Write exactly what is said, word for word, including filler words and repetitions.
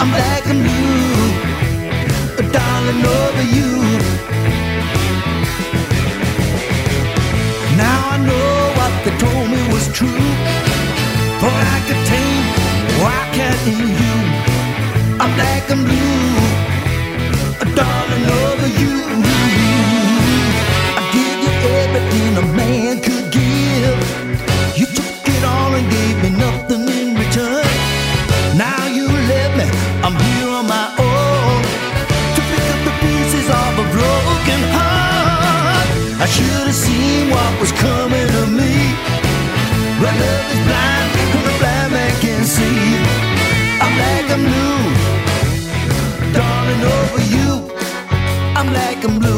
I'm black and blue, darling, over you. Now I know what they told me was true, for I could tame, or I can't in you. I'm black and blue, darling, over you. I give you everything a man could give. You took it all and gave me nothing in return. Now you left me, I'm here on my own to pick up the pieces of a broken heart. I should have seen what was coming to me, but love is blind and the blind man can't see. I'm black and blue, darling, over you. I'm black and blue.